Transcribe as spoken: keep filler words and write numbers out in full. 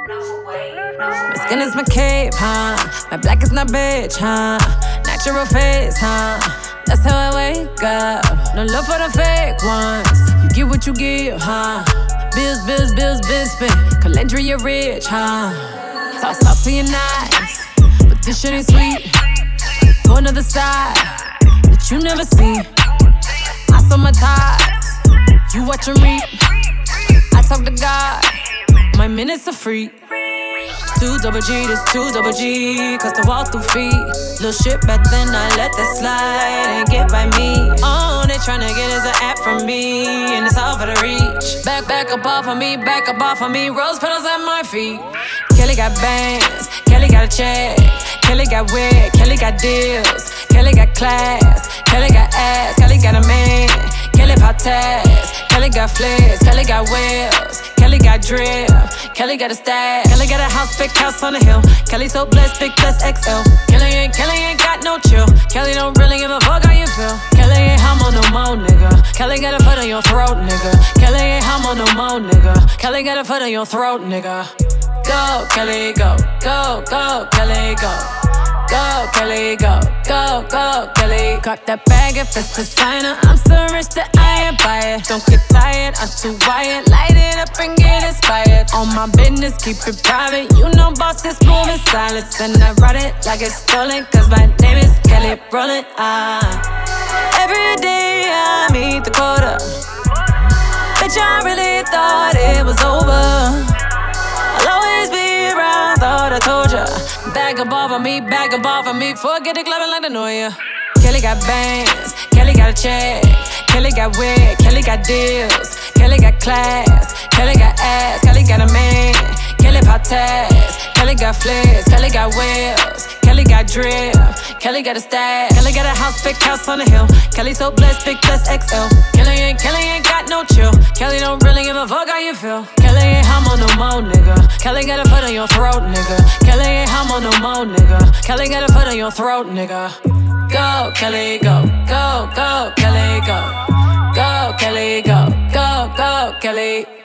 My skin is my cape, huh? My black is my bitch, huh? Natural face, huh? That's how I wake up. No love for the fake ones. You get what you give, huh? Bills, bills, bills, bills, spin. Calendria, you're rich, huh? Talk, talk to your nice, but this shit ain't sweet. Go another side that you never see. I saw my ties, you watch them reap. I talk to God, my minutes are free. Two double G, this two double G, cause to walk through feet. Little shit back then, I let that slide and get by me. Oh, they tryna get us an app from me, and it's all for the reach. Back, back up off of me, back up off of me, rose petals at my feet. Kelly got bands, Kelly got a check, Kelly got wig, Kelly got deals, Kelly got class, Kelly got ass, Kelly got a man, Kelly pop tags, Kelly got flares, Kelly got wheels, Kelly got drip, Kelly got a stash, Kelly got a house, big house on the hill, Kelly so blessed, big plus X L. Kelly ain't, Kelly ain't got no chill, Kelly don't really give a fuck how you feel. Kelly ain't humble no more, nigga. Kelly got a foot on your throat, nigga. Kelly ain't humble no more, nigga. Kelly got a foot on your throat, nigga. Go, Kelly, go, go, go, Kelly, go. Go, Kelly, go, go, go, Kelly. Got that bag if it's designer. I'm so rich that I ain't buy it. Don't get tired, I'm too wired. Light it up and get inspired. On my business, keep it private. You know boss is moving silence. And I ride it like it's stolen, cause my name is Kelly Rowland. Ah. Every day I meet the quota. Bitch, I really thought it was over. I'll always be around, thought I told ya. Bag up off of me, bag up off of me. Forget it clubbing like the know ya. Kelly got bands, Kelly got a check, Kelly got wig, Kelly got deals, Kelly got class, Kelly got ass, Kelly got a man, Kelly pop tags, Kelly got flares, Kelly got wheels, Kelly got drip, Kelly got a stash, Kelly got a house, big house on the hill, Kelly so blessed, big plus X L. Kelly ain't, Kelly ain't got no chill, Kelly don't really give a fuck how you feel. Kelly ain't humble no more, nigga. Kelly got a foot on your throat, nigga. Kelly ain't humble no more, nigga. Kelly got a foot on your throat, nigga. Go, Kelly, go, go, go, Kelly, go. Go, Kelly, go, go, go, Kelly.